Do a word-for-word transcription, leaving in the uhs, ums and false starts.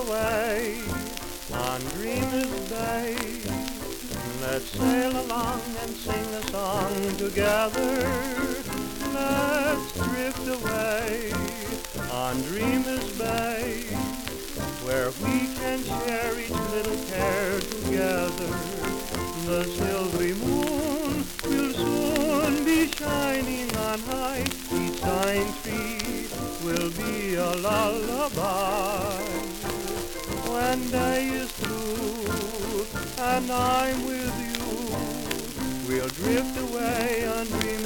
away on Dreamers Bay. Let's sail along and sing a song together. Let's drift away on Dreamers Bay, where we can share each little care together. The silvery moon will soon be shining on high. Each sighing tree will be a lullaby. When day is through and I'm with you, we'll drift away on dreams.